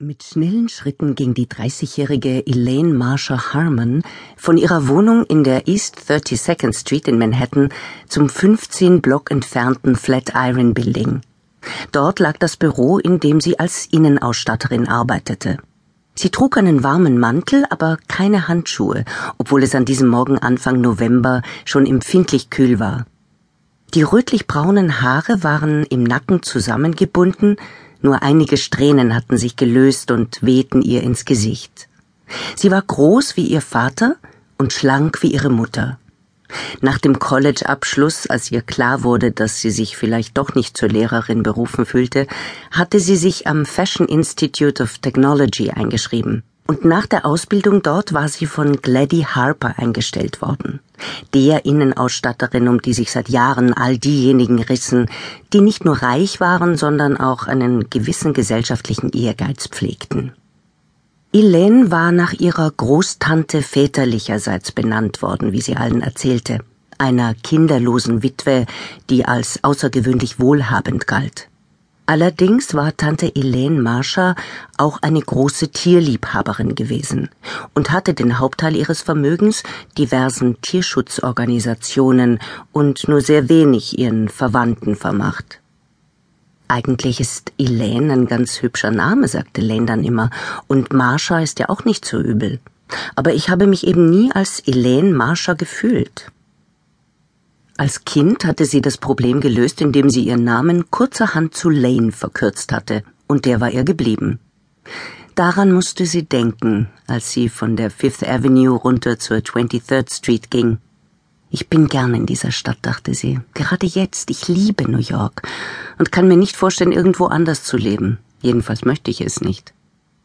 Mit schnellen Schritten ging die 30-jährige Elaine Marsha Harmon von ihrer Wohnung in der East 32nd Street in Manhattan zum 15 Block entfernten Flatiron Building. Dort lag das Büro, in dem sie als Innenausstatterin arbeitete. Sie trug einen warmen Mantel, aber keine Handschuhe, obwohl es an diesem Morgen Anfang November schon empfindlich kühl war. Die rötlich-braunen Haare waren im Nacken zusammengebunden, nur einige Strähnen hatten sich gelöst und wehten ihr ins Gesicht. Sie war groß wie ihr Vater und schlank wie ihre Mutter. Nach dem College-Abschluss, als ihr klar wurde, dass sie sich vielleicht doch nicht zur Lehrerin berufen fühlte, hatte sie sich am Fashion Institute of Technology eingeschrieben. Und nach der Ausbildung dort war sie von Glady Harper eingestellt worden, der Innenausstatterin, um die sich seit Jahren all diejenigen rissen, die nicht nur reich waren, sondern auch einen gewissen gesellschaftlichen Ehrgeiz pflegten. Elaine war nach ihrer Großtante väterlicherseits benannt worden, wie sie allen erzählte, einer kinderlosen Witwe, die als außergewöhnlich wohlhabend galt. Allerdings war Tante Elaine Marsha auch eine große Tierliebhaberin gewesen und hatte den Hauptteil ihres Vermögens diversen Tierschutzorganisationen und nur sehr wenig ihren Verwandten vermacht. Eigentlich ist Elaine ein ganz hübscher Name, sagte Elaine dann immer, und Marsha ist ja auch nicht so übel. Aber ich habe mich eben nie als Elaine Marsha gefühlt. Als Kind hatte sie das Problem gelöst, indem sie ihren Namen kurzerhand zu Lane verkürzt hatte, und der war ihr geblieben. Daran musste sie denken, als sie von der Fifth Avenue runter zur 23rd Street ging. Ich bin gern in dieser Stadt, dachte sie. Gerade jetzt, ich liebe New York und kann mir nicht vorstellen, irgendwo anders zu leben. Jedenfalls möchte ich es nicht.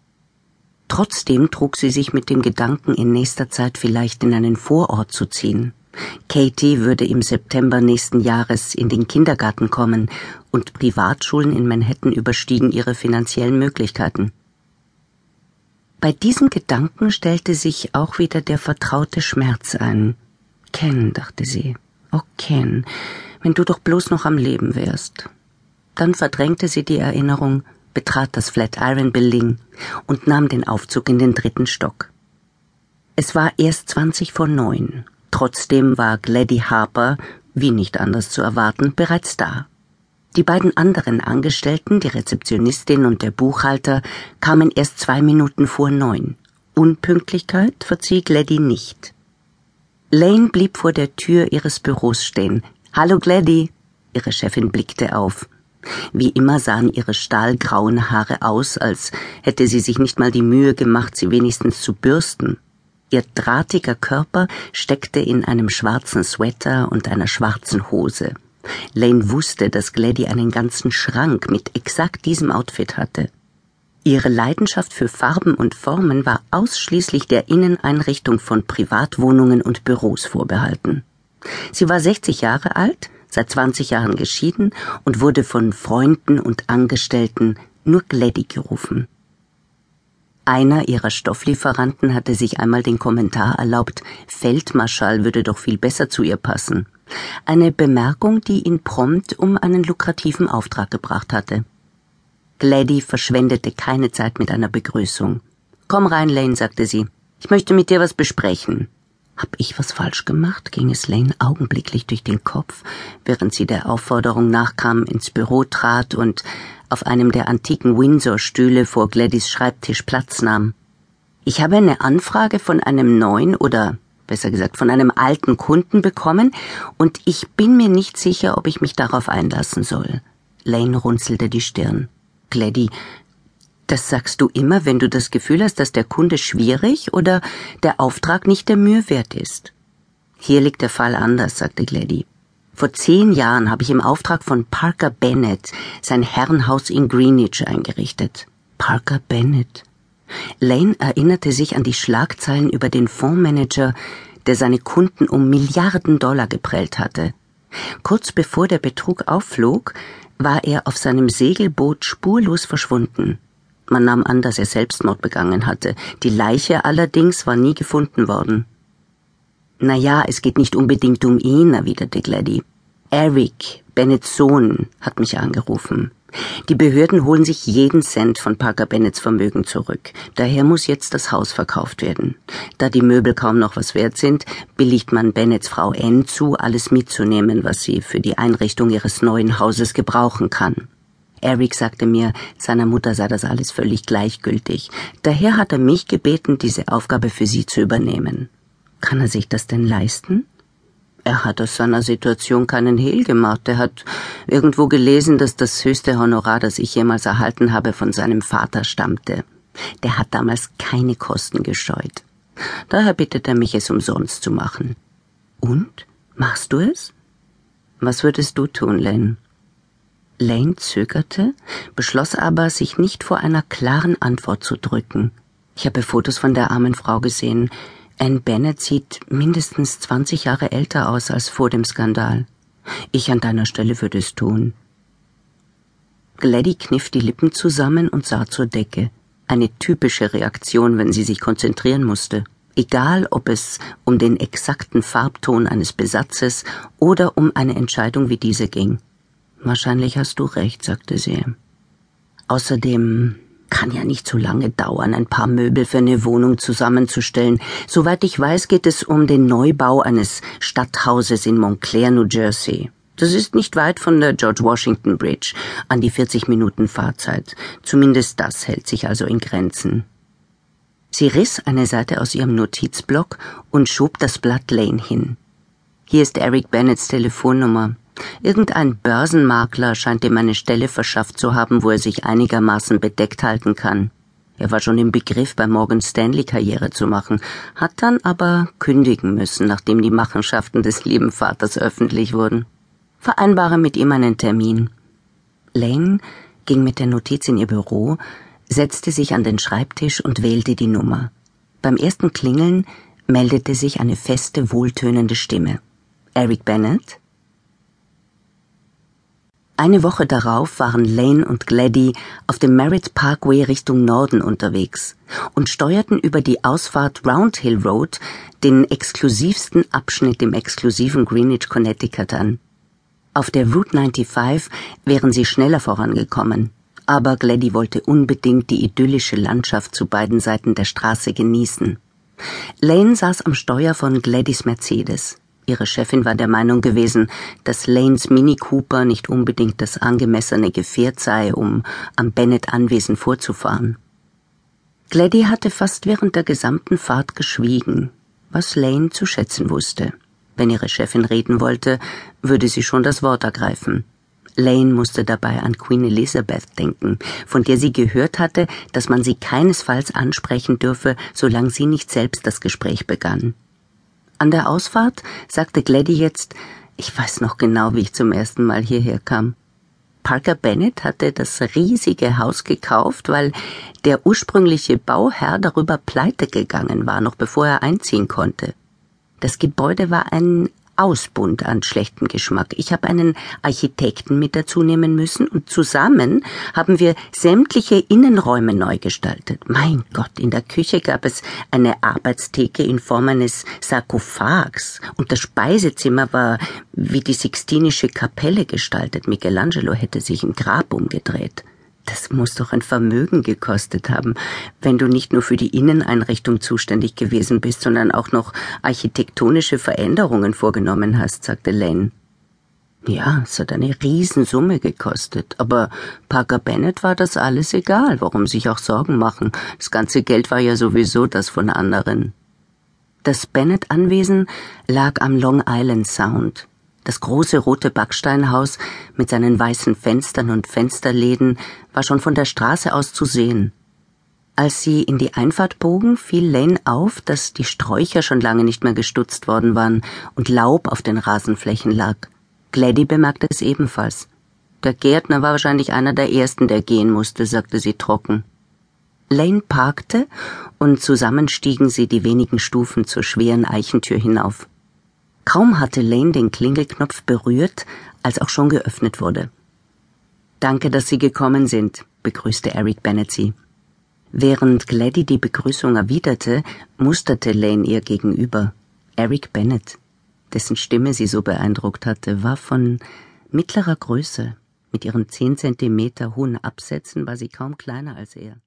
Trotzdem trug sie sich mit dem Gedanken, in nächster Zeit vielleicht in einen Vorort zu ziehen. Katie würde im September nächsten Jahres in den Kindergarten kommen und Privatschulen in Manhattan überstiegen ihre finanziellen Möglichkeiten. Bei diesem Gedanken stellte sich auch wieder der vertraute Schmerz ein. Ken, dachte sie. Oh, Ken, wenn du doch bloß noch am Leben wärst. Dann verdrängte sie die Erinnerung, betrat das Flatiron Building und nahm den Aufzug in den 3. Stock. Es war erst 8:20. Trotzdem war Glady Harper, wie nicht anders zu erwarten, bereits da. Die beiden anderen Angestellten, die Rezeptionistin und der Buchhalter, kamen erst 2 Minuten vor 9. Unpünktlichkeit verzieh Glady nicht. Lane blieb vor der Tür ihres Büros stehen. »Hallo, Glady!« Ihre Chefin blickte auf. Wie immer sahen ihre stahlgrauen Haare aus, als hätte sie sich nicht mal die Mühe gemacht, sie wenigstens zu bürsten. Ihr drahtiger Körper steckte in einem schwarzen Sweater und einer schwarzen Hose. Lane wusste, dass Glady einen ganzen Schrank mit exakt diesem Outfit hatte. Ihre Leidenschaft für Farben und Formen war ausschließlich der Inneneinrichtung von Privatwohnungen und Büros vorbehalten. Sie war 60 Jahre alt, seit 20 Jahren geschieden und wurde von Freunden und Angestellten nur Glady gerufen. Einer ihrer Stofflieferanten hatte sich einmal den Kommentar erlaubt, Feldmarschall würde doch viel besser zu ihr passen. Eine Bemerkung, die ihn prompt um einen lukrativen Auftrag gebracht hatte. Glady verschwendete keine Zeit mit einer Begrüßung. »Komm rein, Lane«, sagte sie. »Ich möchte mit dir was besprechen.« »Hab ich was falsch gemacht?« ging es Lane augenblicklich durch den Kopf, während sie der Aufforderung nachkam, ins Büro trat und auf einem der antiken Windsor-Stühle vor Gladys Schreibtisch Platz nahm. »Ich habe eine Anfrage von einem neuen oder, besser gesagt, von einem alten Kunden bekommen und ich bin mir nicht sicher, ob ich mich darauf einlassen soll.« Lane runzelte die Stirn. »Glady, das sagst du immer, wenn du das Gefühl hast, dass der Kunde schwierig oder der Auftrag nicht der Mühe wert ist?« »Hier liegt der Fall anders«, sagte Glady. »Vor 10 Jahren habe ich im Auftrag von Parker Bennett sein Herrenhaus in Greenwich eingerichtet.« Parker Bennett. Lane erinnerte sich an die Schlagzeilen über den Fondsmanager, der seine Kunden um Milliarden Dollar geprellt hatte. Kurz bevor der Betrug aufflog, war er auf seinem Segelboot spurlos verschwunden. Man nahm an, dass er Selbstmord begangen hatte. Die Leiche allerdings war nie gefunden worden. »Na ja, es geht nicht unbedingt um ihn«, erwiderte Glady. »Eric, Bennetts Sohn, hat mich angerufen. Die Behörden holen sich jeden Cent von Parker Bennetts Vermögen zurück. Daher muss jetzt das Haus verkauft werden. Da die Möbel kaum noch was wert sind, billigt man Bennetts Frau Anne zu, alles mitzunehmen, was sie für die Einrichtung ihres neuen Hauses gebrauchen kann. Eric sagte mir, seiner Mutter sei das alles völlig gleichgültig. Daher hat er mich gebeten, diese Aufgabe für sie zu übernehmen. Kann er sich das denn leisten? Er hat aus seiner Situation keinen Hehl gemacht. Er hat irgendwo gelesen, dass das höchste Honorar, das ich jemals erhalten habe, von seinem Vater stammte. Der hat damals keine Kosten gescheut. Daher bittet er mich, es umsonst zu machen. Und? Machst du es? Was würdest du tun, Lane? Lane zögerte, beschloss aber, sich nicht vor einer klaren Antwort zu drücken. Ich habe Fotos von der armen Frau gesehen. Anne Bennett sieht mindestens 20 Jahre älter aus als vor dem Skandal. Ich an deiner Stelle würde es tun. Gladdy kniff die Lippen zusammen und sah zur Decke. Eine typische Reaktion, wenn sie sich konzentrieren musste. Egal, ob es um den exakten Farbton eines Besatzes oder um eine Entscheidung wie diese ging. Wahrscheinlich hast du recht, sagte sie. Außerdem kann ja nicht so lange dauern, ein paar Möbel für eine Wohnung zusammenzustellen. Soweit ich weiß, geht es um den Neubau eines Stadthauses in Montclair, New Jersey. Das ist nicht weit von der George Washington Bridge, an die 40 Minuten Fahrzeit. Zumindest das hält sich also in Grenzen. Sie riss eine Seite aus ihrem Notizblock und schob das Blatt Lane hin. Hier ist Eric Bennetts Telefonnummer. Irgendein Börsenmakler scheint ihm eine Stelle verschafft zu haben, wo er sich einigermaßen bedeckt halten kann. Er war schon im Begriff, bei Morgan Stanley Karriere zu machen, hat dann aber kündigen müssen, nachdem die Machenschaften des lieben Vaters öffentlich wurden. Vereinbare mit ihm einen Termin. Lane ging mit der Notiz in ihr Büro, setzte sich an den Schreibtisch und wählte die Nummer. Beim ersten Klingeln meldete sich eine feste, wohltönende Stimme. Eric Bennett? Eine Woche darauf waren Lane und Gladdy auf dem Merritt Parkway Richtung Norden unterwegs und steuerten über die Ausfahrt Round Hill Road, den exklusivsten Abschnitt im exklusiven Greenwich, Connecticut an. Auf der Route 95 wären sie schneller vorangekommen, aber Gladdy wollte unbedingt die idyllische Landschaft zu beiden Seiten der Straße genießen. Lane saß am Steuer von Gladdys Mercedes. Ihre Chefin war der Meinung gewesen, dass Lanes Mini Cooper nicht unbedingt das angemessene Gefährt sei, um am Bennett-Anwesen vorzufahren. Gladdy hatte fast während der gesamten Fahrt geschwiegen, was Lane zu schätzen wusste. Wenn ihre Chefin reden wollte, würde sie schon das Wort ergreifen. Lane musste dabei an Queen Elizabeth denken, von der sie gehört hatte, dass man sie keinesfalls ansprechen dürfe, solange sie nicht selbst das Gespräch begann. An der Ausfahrt sagte Gladdy jetzt, ich weiß noch genau, wie ich zum ersten Mal hierher kam. Parker Bennett hatte das riesige Haus gekauft, weil der ursprüngliche Bauherr darüber pleite gegangen war, noch bevor er einziehen konnte. Das Gebäude war ein Ausbund an schlechtem Geschmack. Ich habe einen Architekten mit dazu nehmen müssen und zusammen haben wir sämtliche Innenräume neu gestaltet. Mein Gott, in der Küche gab es eine Arbeitstheke in Form eines Sarkophags und das Speisezimmer war wie die Sixtinische Kapelle gestaltet. Michelangelo hätte sich im Grab umgedreht. Das muss doch ein Vermögen gekostet haben, wenn du nicht nur für die Inneneinrichtung zuständig gewesen bist, sondern auch noch architektonische Veränderungen vorgenommen hast, sagte Lane. Ja, es hat eine Riesensumme gekostet, aber Parker Bennett war das alles egal, warum sich auch Sorgen machen. Das ganze Geld war ja sowieso das von anderen. Das Bennett-Anwesen lag am Long Island Sound. Das große rote Backsteinhaus mit seinen weißen Fenstern und Fensterläden war schon von der Straße aus zu sehen. Als sie in die Einfahrt bogen, fiel Lane auf, dass die Sträucher schon lange nicht mehr gestutzt worden waren und Laub auf den Rasenflächen lag. Gladdy bemerkte es ebenfalls. Der Gärtner war wahrscheinlich einer der ersten, der gehen musste, sagte sie trocken. Lane parkte und zusammen stiegen sie die wenigen Stufen zur schweren Eichentür hinauf. Kaum hatte Lane den Klingelknopf berührt, als auch schon geöffnet wurde. »Danke, dass Sie gekommen sind«, begrüßte Eric Bennett sie. Während Gladdy die Begrüßung erwiderte, musterte Lane ihr gegenüber. Eric Bennett, dessen Stimme sie so beeindruckt hatte, war von mittlerer Größe. Mit ihren 10 Zentimeter hohen Absätzen war sie kaum kleiner als er.